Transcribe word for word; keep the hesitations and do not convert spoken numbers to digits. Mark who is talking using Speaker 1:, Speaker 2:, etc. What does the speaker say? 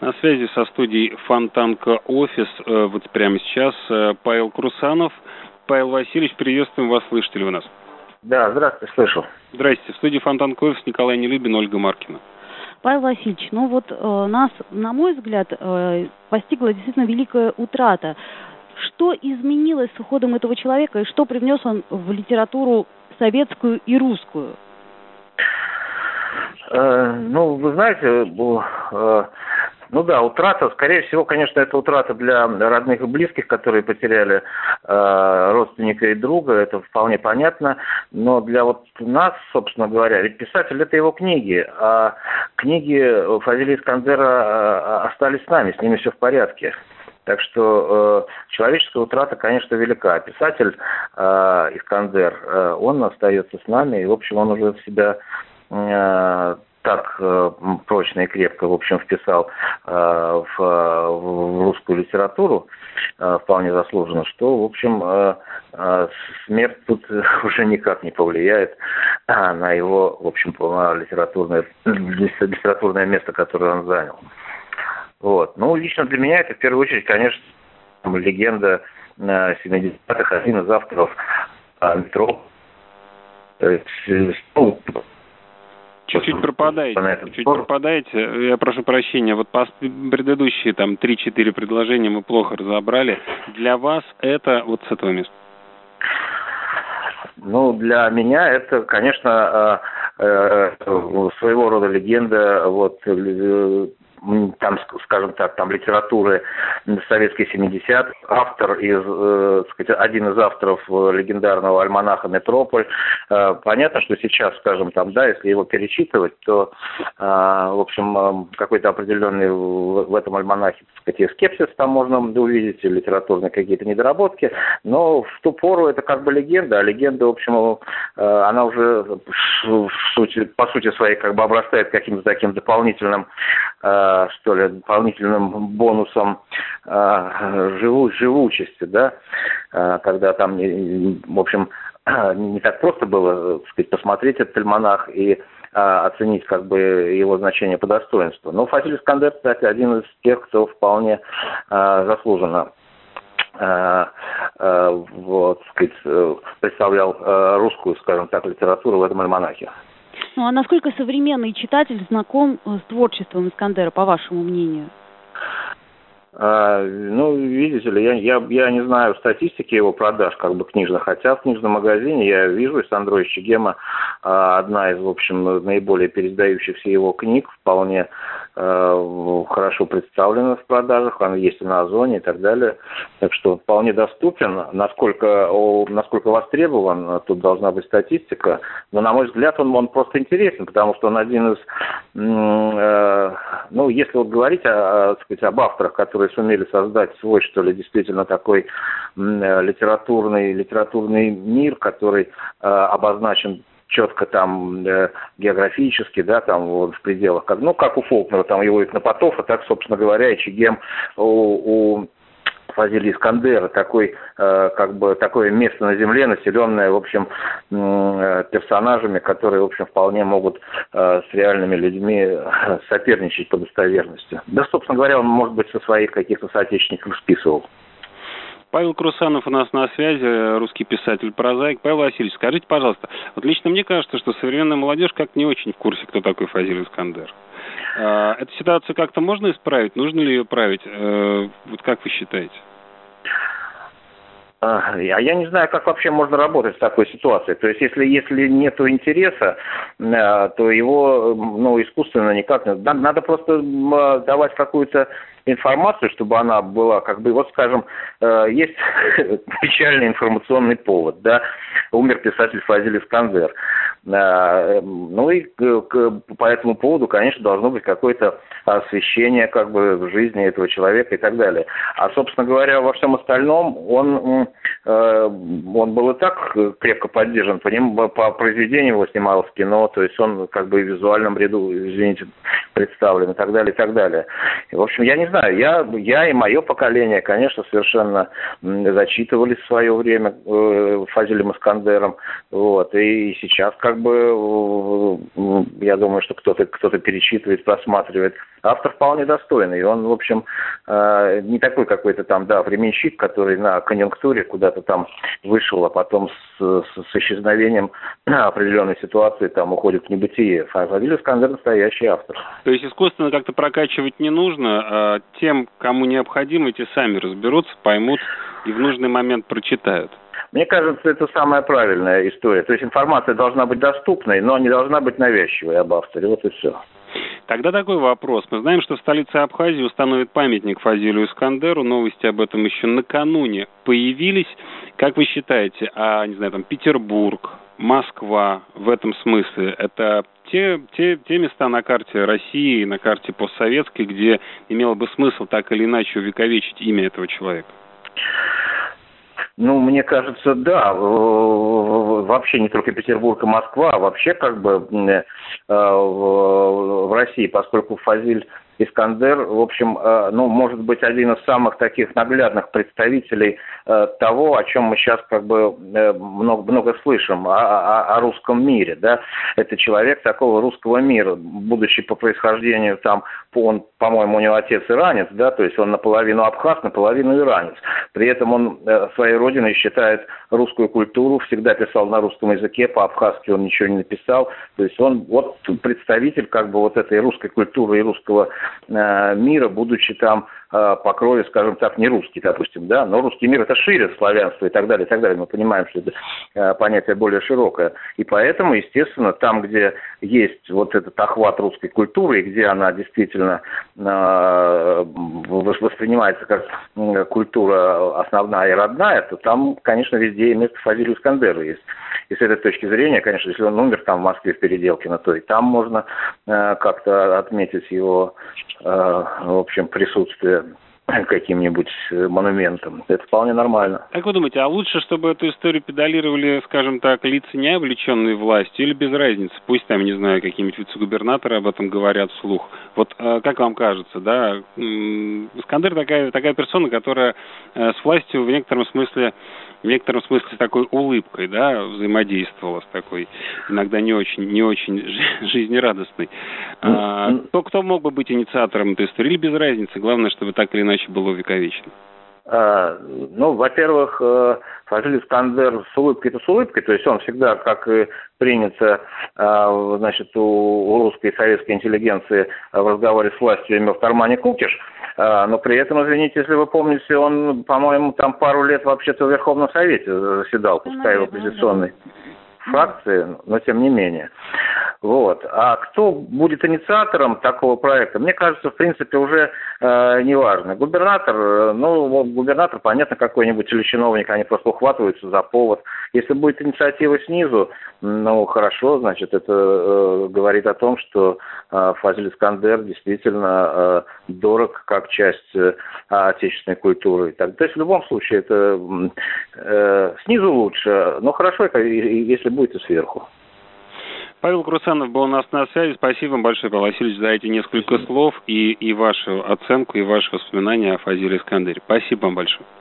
Speaker 1: На связи со студией Фонтанка Офис вот прямо сейчас Павел Крусанов. Павел Васильевич, приветствуем вас, слышите ли вы нас?
Speaker 2: Да, здравствуйте, слышу.
Speaker 1: Здрасте, в студии Фонтанка Офис Николай Нелюбин, Ольга Маркина.
Speaker 3: Павел Васильевич, ну вот э, нас, на мой взгляд, э, постигла действительно великая утрата. Что изменилось с уходом этого человека и что привнес он в литературу советскую и русскую?
Speaker 2: Э, ну, вы знаете, э, ну да, утрата, скорее всего, конечно, это утрата для родных и близких, которые потеряли э, родственника и друга, это вполне понятно, но для вот нас, собственно говоря, ведь писатель — это его книги, а книги Фазилия Искандера э, остались с нами, с ними все в порядке. Так что э, человеческая утрата, конечно, велика. Писатель э, Искандер, э, он остается с нами, и, в общем, он уже в себя э, так э, прочно и крепко, в общем, вписал э, в, в русскую литературу, э, вполне заслуженно, что, в общем, э, э, смерть тут уже никак не повлияет а, на его, в общем, литературное, литературное место, которое он занял. Вот. Ну, лично для меня это, в первую очередь, конечно, легенда семидесятых, один из авторов метро.
Speaker 1: Чуть-чуть пропадаете, чуть пропадаете, я прошу прощения, вот предыдущие там три-четыре предложения мы плохо разобрали. Для вас это вот с этого места?
Speaker 2: Ну, для меня это, конечно, своего рода легенда, вот, там, скажем так, там литературы советской семидесятых, автор из, э, сказать, один из авторов легендарного альманаха «Метрополь». Э, понятно, что сейчас, скажем, там, да, если его перечитывать, то, э, в общем, какой-то определенный в, в этом альманахе, так сказать, и скепсис там можно увидеть, литературные какие-то недоработки, но в ту пору это как бы легенда, а легенда, в общем, э, она уже в сути, по сути своей как бы обрастает каким-то таким дополнительным э, что ли, дополнительным бонусом э, живу, живучести, да, э, когда там, в общем, не так просто было, так сказать, посмотреть этот альманах и э, оценить как бы его значение по достоинству. Но Фазиль Искандер, кстати, один из тех, кто вполне э, заслуженно э, э, вот, сказать, представлял э, русскую, скажем так, литературу в этом альманахе.
Speaker 3: Ну, а насколько современный читатель знаком с творчеством Искандера, по вашему мнению?
Speaker 2: А, ну, видите ли, я, я, я не знаю статистики его продаж, как бы книжных, хотя в книжном магазине я вижу, из Андроича Гема а, одна из, в общем, наиболее переиздающихся его книг, вполне а, хорошо представлена в продажах, она есть и на Озоне и так далее, так что вполне доступен, насколько, о, насколько востребован, тут должна быть статистика, но, на мой взгляд, он, он просто интересен, потому что он один из, э, ну, если вот говорить о, так сказать, об авторах, которые сумели создать свой, что ли, действительно такой литературный, литературный мир, который э, обозначен четко там э, географически, да, там вот в пределах, как, ну, как у Фолкнера, там его Икнопотов, а так, собственно говоря, и Чегем у, у Фазилия Искандера, такой, э, как бы, такое место на земле, населенное, в общем, э, персонажами, которые, в общем, вполне могут э, с реальными людьми соперничать по достоверности. Да, собственно говоря, он, может быть, со своих каких-то соотечественников списывал.
Speaker 1: Павел Крусанов у нас на связи, русский писатель-прозаик. Павел Васильевич, скажите, пожалуйста, вот лично мне кажется, что современная молодежь как не очень в курсе, кто такой Фазиль Искандер. Эту ситуацию как-то можно исправить? Нужно ли ее править? Вот как вы считаете?
Speaker 2: А я не знаю, как вообще можно работать в такой ситуации. То есть, если, если нет интереса, то его, ну, искусственно никак не... Надо просто давать какую-то информацию, чтобы она была, как бы, вот, скажем, есть печальный информационный повод, да, умер писатель Фазиль Искандер. Ну и по этому поводу, конечно, должно быть какое-то освещение, как бы, в жизни этого человека и так далее. А, собственно говоря, во всем остальном он, он был и так крепко поддержан, по ним, по произведениям его снималось в кино, то есть он, как бы, в визуальном ряду, извините, представлен и так далее, и так далее. И, в общем, я не знаю, я, я и мое поколение, конечно, совершенно зачитывались в свое время э, Фазилем Искандером, вот, и сейчас, как как бы, я думаю, что кто-то кто-то перечитывает, просматривает. Автор вполне достойный. Он, в общем, не такой какой-то там, да, временщик, который на конъюнктуре куда-то там вышел, а потом с, с, с исчезновением определенной ситуации там уходит в небытие. Фазиль Искандер настоящий автор.
Speaker 1: То есть искусственно как-то прокачивать не нужно, а тем, кому необходимо, эти сами разберутся, поймут и в нужный момент прочитают.
Speaker 2: Мне кажется, это самая правильная история. То есть информация должна быть доступной, но не должна быть навязчивой об авторе. Вот и все.
Speaker 1: Тогда такой вопрос. Мы знаем, что в столице Абхазии установят памятник Фазилю Искандеру. Новости об этом еще накануне появились. Как вы считаете, а, не знаю, там, Петербург, Москва в этом смысле, это те, те, те места на карте России, на карте постсоветской, где имело бы смысл так или иначе увековечить имя этого человека?
Speaker 2: Ну, мне кажется, да. Вообще не только Петербург и Москва, а вообще как бы в России, поскольку Фазиль Искандер, в общем, ну, может быть, один из самых таких наглядных представителей того, о чем мы сейчас как бы много, много слышим, о, о, о русском мире, да. Это человек такого русского мира, будучи по происхождению там, он, по-моему, у него отец иранец, да, то есть он наполовину абхаз, наполовину иранец. При этом он своей родиной считает русскую культуру, всегда писал на русском языке, по-абхазски он ничего не написал. То есть он вот представитель как бы вот этой русской культуры и русского мира, будучи там по крови, скажем так, не русский, допустим, да, но русский мир это шире славянство и так далее, и так далее. Мы понимаем, что это понятие более широкое. И поэтому, естественно, там, где есть вот этот охват русской культуры, и где она действительно воспринимается как культура основная и родная, то там, конечно, везде и место Фазилю Искандеру есть. И с этой точки зрения, конечно, если он умер там в Москве в Переделкино, то и там можно как-то отметить его, в общем, присутствие каким-нибудь монументом. Это вполне нормально.
Speaker 1: Как вы думаете, а лучше, чтобы эту историю педалировали, скажем так, лица, не облеченные властью, или без разницы? Пусть там, не знаю, какие-нибудь вице-губернаторы об этом говорят вслух. Вот как вам кажется, да? Искандер такая, такая персона, которая с властью в некотором смысле в некотором смысле с такой улыбкой, да, взаимодействовала, с такой иногда не очень, не очень жизнерадостной. А, кто, кто мог бы быть инициатором этой истории? Или без разницы? Главное, чтобы так или иначе было увековечено.
Speaker 2: А, ну, во-первых, Фазиль Искандер с улыбкой-то с улыбкой, то есть он всегда, как и принято, значит, у, у русской и советской интеллигенции в разговоре с властью имел в кармане кукиш, но при этом, извините, если вы помните, он, по-моему, там пару лет вообще-то в Верховном Совете заседал, пускай в оппозиционной фракции, но тем не менее. Вот. А кто будет инициатором такого проекта, мне кажется, в принципе, уже э, не важно. Губернатор, ну, губернатор, понятно, какой-нибудь или чиновник, они просто ухватываются за повод. Если будет инициатива снизу, ну, хорошо, значит, это э, говорит о том, что э, Фазиль Искандер действительно э, дорог как часть э, отечественной культуры. Так, то есть в любом случае это э, снизу лучше, но хорошо, если будет и сверху.
Speaker 1: Павел Крусанов был у нас на связи. Спасибо вам большое, Павел Васильевич, за эти несколько слов и, и вашу оценку, и ваши воспоминания о Фазиле Искандере. Спасибо вам большое.